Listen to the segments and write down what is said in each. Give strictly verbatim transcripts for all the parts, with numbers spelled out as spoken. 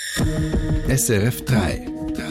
S R F drei.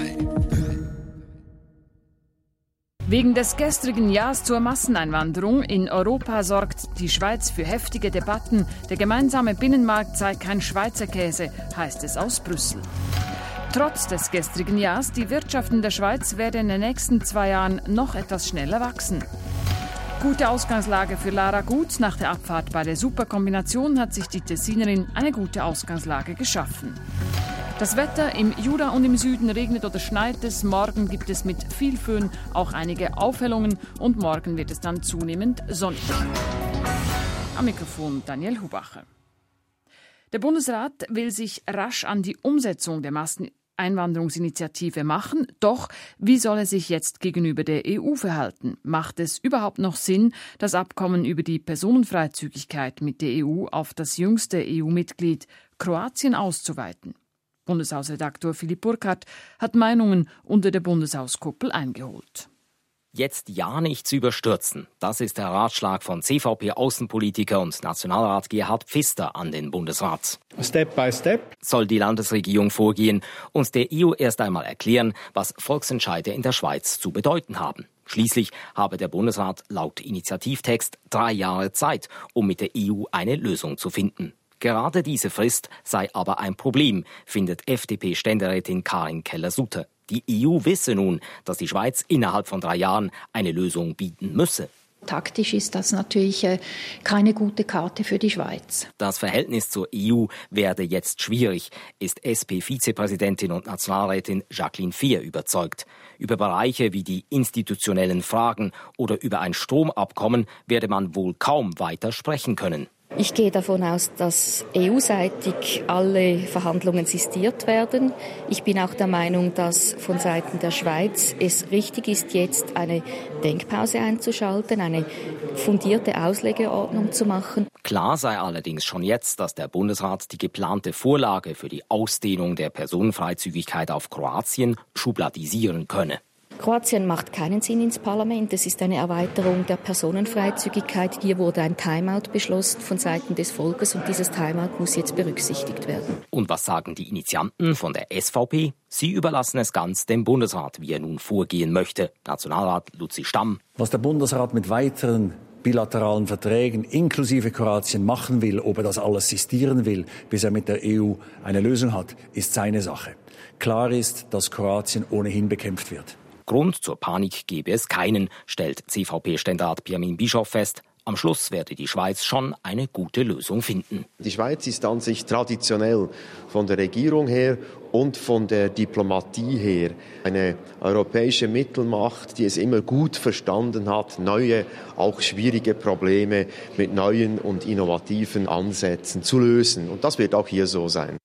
Wegen des gestrigen Ja's zur Masseneinwanderung in Europa sorgt die Schweiz für heftige Debatten. Der gemeinsame Binnenmarkt sei kein Schweizer Käse, heißt es aus Brüssel. Trotz des gestrigen Ja's, die Wirtschaft in der Schweiz werde in den nächsten zwei Jahren noch etwas schneller wachsen. Gute Ausgangslage für Lara Gut. Nach der Abfahrt bei der Superkombination hat sich die Tessinerin eine gute Ausgangslage geschaffen. Das Wetter: im Jura und im Süden regnet oder schneit es. Morgen gibt es mit viel Föhn auch einige Aufhellungen und morgen wird es dann zunehmend sonnig. Am Mikrofon Daniel Hubacher. Der Bundesrat will sich rasch an die Umsetzung der Masseneinwanderungsinitiative machen. Doch wie soll er sich jetzt gegenüber der E U verhalten? Macht es überhaupt noch Sinn, das Abkommen über die Personenfreizügigkeit mit der E U auf das jüngste E U-Mitglied Kroatien auszuweiten? Bundeshausredaktor Philipp Burkhardt hat Meinungen unter der Bundeshauskuppel eingeholt. Jetzt ja nichts überstürzen. Das ist der Ratschlag von C V P-Außenpolitiker und Nationalrat Gerhard Pfister an den Bundesrat. Step by step soll die Landesregierung vorgehen und der E U erst einmal erklären, was Volksentscheide in der Schweiz zu bedeuten haben. Schließlich habe der Bundesrat laut Initiativtext drei Jahre Zeit, um mit der E U eine Lösung zu finden. Gerade diese Frist sei aber ein Problem, findet F D P-Ständerätin Karin Keller-Sutter. Die E U wisse nun, dass die Schweiz innerhalb von drei Jahren eine Lösung bieten müsse. Taktisch ist das natürlich äh, keine gute Karte für die Schweiz. Das Verhältnis zur E U werde jetzt schwierig, ist S P-Vizepräsidentin und Nationalrätin Jacqueline Fehr überzeugt. Über Bereiche wie die institutionellen Fragen oder über ein Stromabkommen werde man wohl kaum weiter sprechen können. Ich gehe davon aus, dass E U-seitig alle Verhandlungen sistiert werden. Ich bin auch der Meinung, dass von Seiten der Schweiz es richtig ist, jetzt eine Denkpause einzuschalten, eine fundierte Auslegeordnung zu machen. Klar sei allerdings schon jetzt, dass der Bundesrat die geplante Vorlage für die Ausdehnung der Personenfreizügigkeit auf Kroatien schubladisieren könne. Kroatien macht keinen Sinn ins Parlament. Es ist eine Erweiterung der Personenfreizügigkeit. Hier wurde ein Timeout beschlossen von Seiten des Volkes und dieses Timeout muss jetzt berücksichtigt werden. Und was sagen die Initianten von der S V P? Sie überlassen es ganz dem Bundesrat, wie er nun vorgehen möchte. Nationalrat Luzi Stamm. Was der Bundesrat mit weiteren bilateralen Verträgen inklusive Kroatien machen will, ob er das alles sistieren will, bis er mit der E U eine Lösung hat, ist seine Sache. Klar ist, dass Kroatien ohnehin bekämpft wird. Grund zur Panik gebe es keinen, stellt C V P-Ständerat Pirmin Bischof fest. Am Schluss werde die Schweiz schon eine gute Lösung finden. Die Schweiz ist an sich traditionell von der Regierung her und von der Diplomatie her eine europäische Mittelmacht, die es immer gut verstanden hat, neue, auch schwierige Probleme mit neuen und innovativen Ansätzen zu lösen. Und das wird auch hier so sein.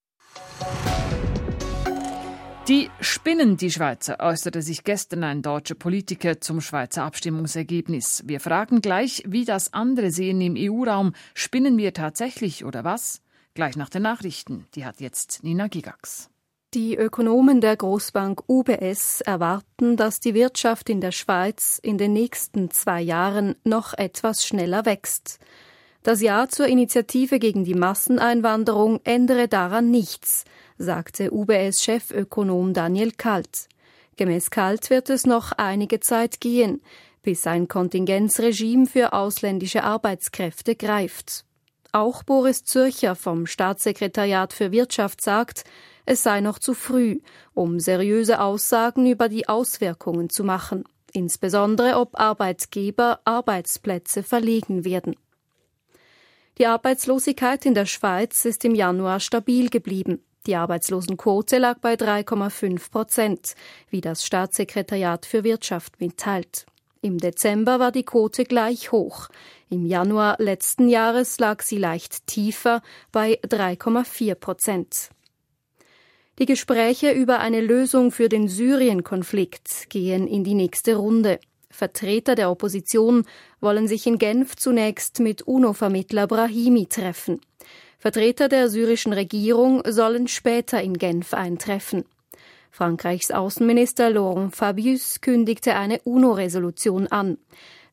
Die spinnen, die Schweizer, äußerte sich gestern ein deutscher Politiker zum Schweizer Abstimmungsergebnis. Wir fragen gleich, wie das andere sehen im E U-Raum. Spinnen wir tatsächlich oder was? Gleich nach den Nachrichten. Die hat jetzt Nina Gigax. Die Ökonomen der Großbank U B S erwarten, dass die Wirtschaft in der Schweiz in den nächsten zwei Jahren noch etwas schneller wächst. Das Ja zur Initiative gegen die Masseneinwanderung ändere daran nichts, sagte U B S-Chefökonom Daniel Kalt. Gemäß Kalt wird es noch einige Zeit gehen, bis ein Kontingenzregime für ausländische Arbeitskräfte greift. Auch Boris Zürcher vom Staatssekretariat für Wirtschaft sagt, es sei noch zu früh, um seriöse Aussagen über die Auswirkungen zu machen, insbesondere ob Arbeitgeber Arbeitsplätze verlegen werden. Die Arbeitslosigkeit in der Schweiz ist im Januar stabil geblieben. Die Arbeitslosenquote lag bei drei Komma fünf Prozent, wie das Staatssekretariat für Wirtschaft mitteilt. Im Dezember war die Quote gleich hoch. Im Januar letzten Jahres lag sie leicht tiefer bei drei Komma vier Prozent. Die Gespräche über eine Lösung für den Syrien-Konflikt gehen in die nächste Runde. Vertreter der Opposition wollen sich in Genf zunächst mit UNO-Vermittler Brahimi treffen. Vertreter der syrischen Regierung sollen später in Genf eintreffen. Frankreichs Außenminister Laurent Fabius kündigte eine UNO-Resolution an.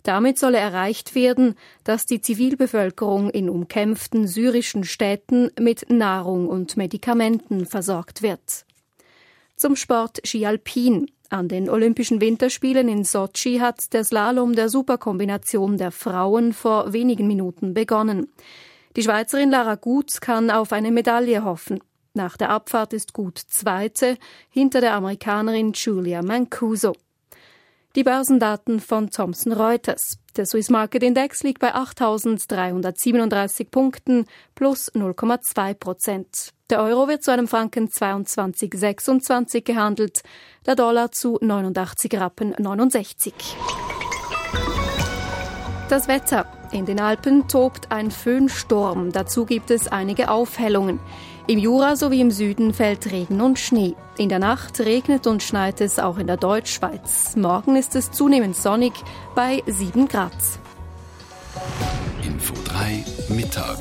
Damit solle erreicht werden, dass die Zivilbevölkerung in umkämpften syrischen Städten mit Nahrung und Medikamenten versorgt wird. Zum Sport Ski Alpin. An den Olympischen Winterspielen in Sotschi hat der Slalom der Superkombination der Frauen vor wenigen Minuten begonnen. Die Schweizerin Lara Gut kann auf eine Medaille hoffen. Nach der Abfahrt ist Gut Zweite hinter der Amerikanerin Julia Mancuso. Die Börsendaten von Thomson Reuters. Der Swiss Market Index liegt bei achttausenddreihundertsiebenunddreißig Punkten plus null Komma zwei Prozent. Der Euro wird zu einem Franken zweiundzwanzig Komma sechsundzwanzig gehandelt, der Dollar zu neunundachtzig Rappen neunundsechzig. Das Wetter. In den Alpen tobt ein Föhnsturm. Dazu gibt es einige Aufhellungen. Im Jura sowie im Süden fällt Regen und Schnee. In der Nacht regnet und schneit es auch in der Deutschschweiz. Morgen ist es zunehmend sonnig bei sieben Grad. Info drei Mittag.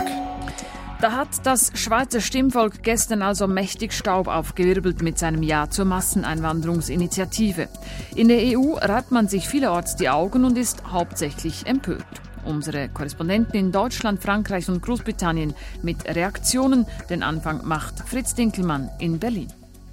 Da hat das Schweizer Stimmvolk gestern also mächtig Staub aufgewirbelt mit seinem Ja zur Masseneinwanderungsinitiative. In der E U reibt man sich vielerorts die Augen und ist hauptsächlich empört. Unsere Korrespondenten in Deutschland, Frankreich und Großbritannien mit Reaktionen. Den Anfang macht Fritz Dinkelmann in Berlin.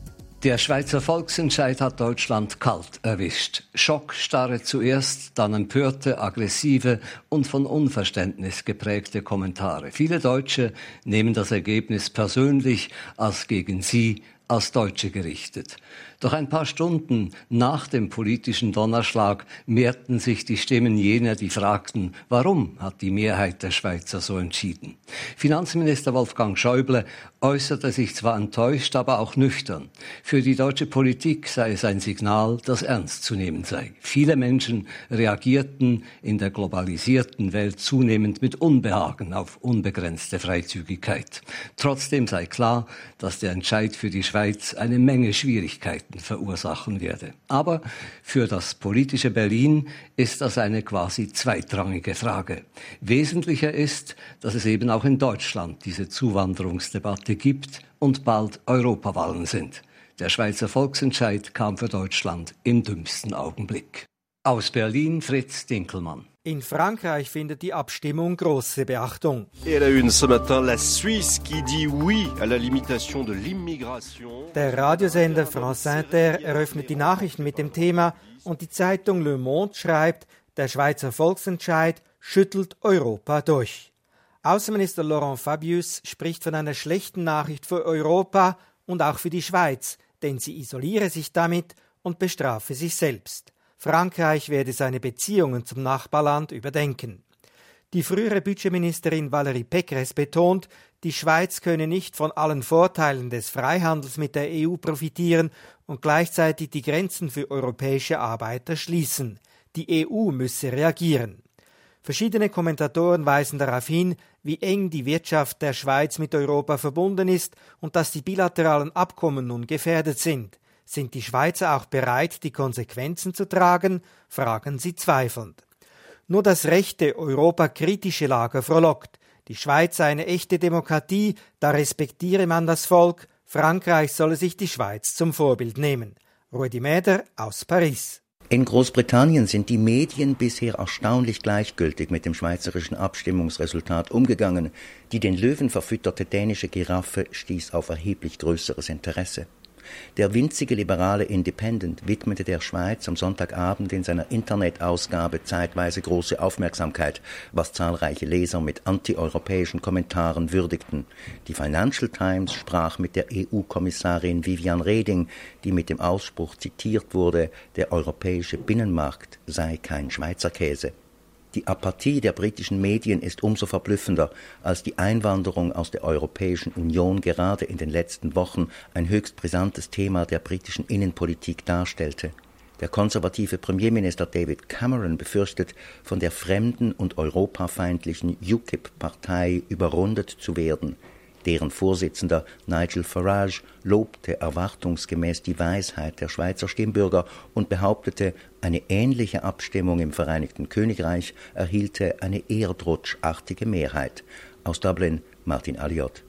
Der Schweizer Volksentscheid hat Deutschland kalt erwischt. Schockstarre zuerst, dann empörte, aggressive und von Unverständnis geprägte Kommentare. Viele Deutsche nehmen das Ergebnis persönlich als gegen sie, als Deutsche gerichtet. Doch ein paar Stunden nach dem politischen Donnerschlag mehrten sich die Stimmen jener, die fragten, warum hat die Mehrheit der Schweizer so entschieden? Finanzminister Wolfgang Schäuble äußerte sich zwar enttäuscht, aber auch nüchtern. Für die deutsche Politik sei es ein Signal, das ernst zu nehmen sei. Viele Menschen reagierten in der globalisierten Welt zunehmend mit Unbehagen auf unbegrenzte Freizügigkeit. Trotzdem sei klar, dass der Entscheid für die Schweiz eine Menge Schwierigkeiten verursachen werde. Aber für das politische Berlin ist das eine quasi zweitrangige Frage. Wesentlicher ist, dass es eben auch in Deutschland diese Zuwanderungsdebatte gibt und bald Europawahlen sind. Der Schweizer Volksentscheid kam für Deutschland im dümmsten Augenblick. Aus Berlin Fritz Dinkelmann. In Frankreich findet die Abstimmung große Beachtung. Et à la une ce matin, la Suisse qui dit oui à la limitation de l'immigration. Der Radiosender France Inter eröffnet die Nachrichten mit dem Thema und die Zeitung Le Monde schreibt, der Schweizer Volksentscheid schüttelt Europa durch. Außenminister Laurent Fabius spricht von einer schlechten Nachricht für Europa und auch für die Schweiz, denn sie isoliere sich damit und bestrafe sich selbst. Frankreich werde seine Beziehungen zum Nachbarland überdenken. Die frühere Budgetministerin Valérie Pécresse betont, die Schweiz könne nicht von allen Vorteilen des Freihandels mit der E U profitieren und gleichzeitig die Grenzen für europäische Arbeiter schließen. Die E U müsse reagieren. Verschiedene Kommentatoren weisen darauf hin, wie eng die Wirtschaft der Schweiz mit Europa verbunden ist und dass die bilateralen Abkommen nun gefährdet sind. Sind die Schweizer auch bereit, die Konsequenzen zu tragen? Fragen sie zweifelnd. Nur das rechte, europakritische Lager frohlockt. Die Schweiz sei eine echte Demokratie, da respektiere man das Volk. Frankreich solle sich die Schweiz zum Vorbild nehmen. Rudi Mäder aus Paris. In Großbritannien sind die Medien bisher erstaunlich gleichgültig mit dem schweizerischen Abstimmungsresultat umgegangen. Die den Löwen verfütterte dänische Giraffe stieß auf erheblich größeres Interesse. Der winzige liberale Independent widmete der Schweiz am Sonntagabend in seiner Internetausgabe zeitweise große Aufmerksamkeit, was zahlreiche Leser mit antieuropäischen Kommentaren würdigten. Die Financial Times sprach mit der E U-Kommissarin Viviane Reding, die mit dem Ausspruch zitiert wurde, der europäische Binnenmarkt sei kein Schweizer Käse. Die Apathie der britischen Medien ist umso verblüffender, als die Einwanderung aus der Europäischen Union gerade in den letzten Wochen ein höchst brisantes Thema der britischen Innenpolitik darstellte. Der konservative Premierminister David Cameron befürchtet, von der fremden und europafeindlichen U K I P-Partei überrundet zu werden. Deren Vorsitzender Nigel Farage lobte erwartungsgemäß die Weisheit der Schweizer Stimmbürger und behauptete, eine ähnliche Abstimmung im Vereinigten Königreich erhielte eine erdrutschartige Mehrheit. Aus Dublin Martin Alliot.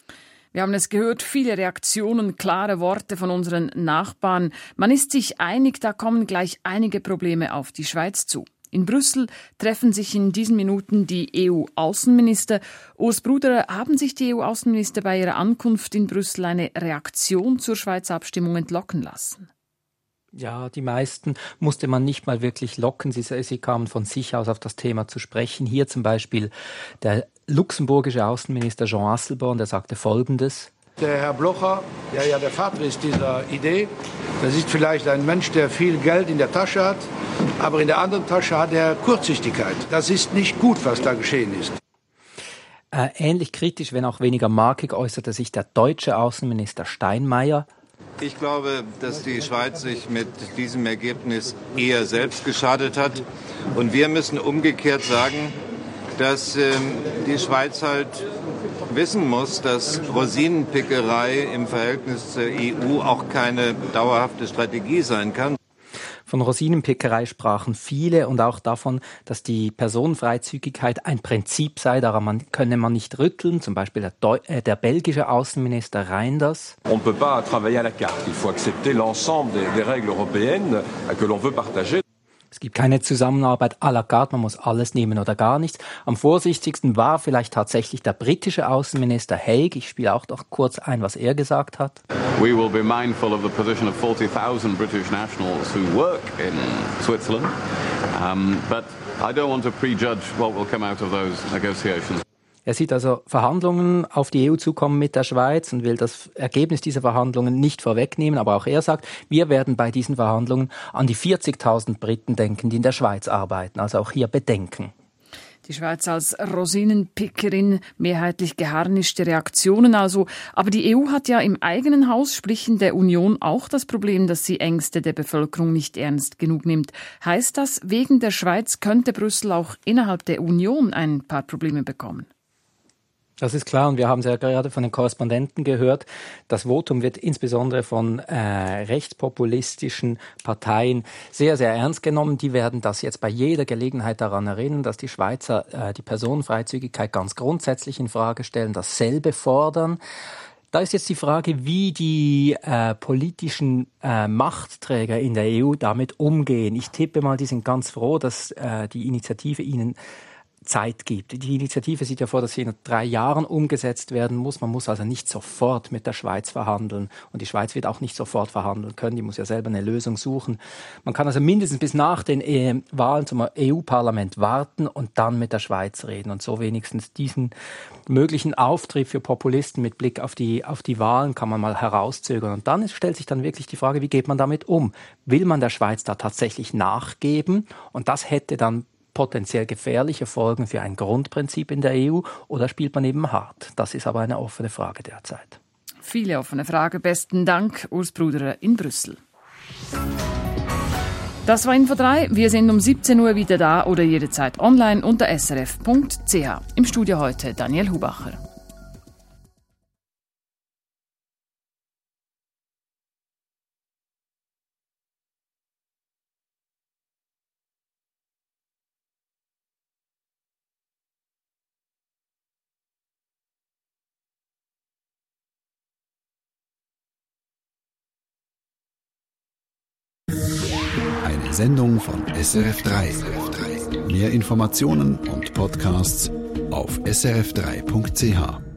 Wir haben es gehört, viele Reaktionen, klare Worte von unseren Nachbarn. Man ist sich einig, da kommen gleich einige Probleme auf die Schweiz zu. In Brüssel treffen sich in diesen Minuten die E U-Außenminister. Urs Bruderer, haben sich die E U-Außenminister bei ihrer Ankunft in Brüssel eine Reaktion zur Schweizer Abstimmung entlocken lassen? Ja, die meisten musste man nicht mal wirklich locken. Sie, sie kamen von sich aus auf das Thema zu sprechen. Hier zum Beispiel der luxemburgische Außenminister Jean Asselborn, der sagte Folgendes. Der Herr Blocher, der ja der Vater ist dieser Idee, das ist vielleicht ein Mensch, der viel Geld in der Tasche hat, aber in der anderen Tasche hat er Kurzsichtigkeit. Das ist nicht gut, was da geschehen ist. Äh, ähnlich kritisch, wenn auch weniger markig, äußerte sich der deutsche Außenminister Steinmeier. Ich glaube, dass die Schweiz sich mit diesem Ergebnis eher selbst geschadet hat. Und wir müssen umgekehrt sagen, dass ähm, die Schweiz halt wissen muss, dass Rosinenpickerei im Verhältnis zur E U auch keine dauerhafte Strategie sein kann. Von Rosinenpickerei sprachen viele und auch davon, dass die Personenfreizügigkeit ein Prinzip sei, daran man, könne man nicht rütteln. Zum Beispiel der, Deu- äh, der belgische Außenminister Reinders. On ne peut pas travailler à la carte. Il faut accepter l'ensemble des, des règles européennes que l'on veut partager. Es gibt keine Zusammenarbeit à la carte, man muss alles nehmen oder gar nichts. Am vorsichtigsten war vielleicht tatsächlich der britische Außenminister Hague. Ich spiele auch noch kurz ein, was er gesagt hat. We will be mindful of the position of forty thousand British nationals who work in Switzerland, um, but I don't want to prejudge what will come out of those negotiations. Er sieht also Verhandlungen auf die E U zukommen mit der Schweiz und will das Ergebnis dieser Verhandlungen nicht vorwegnehmen. Aber auch er sagt, wir werden bei diesen Verhandlungen an die vierzigtausend Briten denken, die in der Schweiz arbeiten. Also auch hier bedenken. Die Schweiz als Rosinenpickerin, mehrheitlich geharnischte Reaktionen also. Aber die E U hat ja im eigenen Haus, sprich in der Union, auch das Problem, dass sie Ängste der Bevölkerung nicht ernst genug nimmt. Heißt das, wegen der Schweiz könnte Brüssel auch innerhalb der Union ein paar Probleme bekommen? Das ist klar und wir haben es ja gerade von den Korrespondenten gehört. Das Votum wird insbesondere von äh, rechtspopulistischen Parteien sehr, sehr ernst genommen. Die werden das jetzt bei jeder Gelegenheit daran erinnern, dass die Schweizer äh, die Personenfreizügigkeit ganz grundsätzlich in Frage stellen, dasselbe fordern. Da ist jetzt die Frage, wie die äh, politischen äh, Machtträger in der E U damit umgehen. Ich tippe mal, die sind ganz froh, dass äh, die Initiative ihnen Zeit gibt. Die Initiative sieht ja vor, dass sie in drei Jahren umgesetzt werden muss. Man muss also nicht sofort mit der Schweiz verhandeln. Und die Schweiz wird auch nicht sofort verhandeln können. Die muss ja selber eine Lösung suchen. Man kann also mindestens bis nach den äh, Wahlen zum E U-Parlament warten und dann mit der Schweiz reden. Und so wenigstens diesen möglichen Auftrieb für Populisten mit Blick auf die, auf die Wahlen kann man mal herauszögern. Und dann ist, stellt sich dann wirklich die Frage, wie geht man damit um? Will man der Schweiz da tatsächlich nachgeben? Und das hätte dann potenziell gefährliche Folgen für ein Grundprinzip in der E U oder spielt man eben hart? Das ist aber eine offene Frage derzeit. Viele offene Fragen. Besten Dank, Urs Bruderer in Brüssel. Das war Info drei. Wir sind um siebzehn Uhr wieder da oder jederzeit online unter s r f punkt c h. Im Studio heute Daniel Hubacher. Eine Sendung von S R F drei. Mehr Informationen und Podcasts auf s r f drei punkt c h.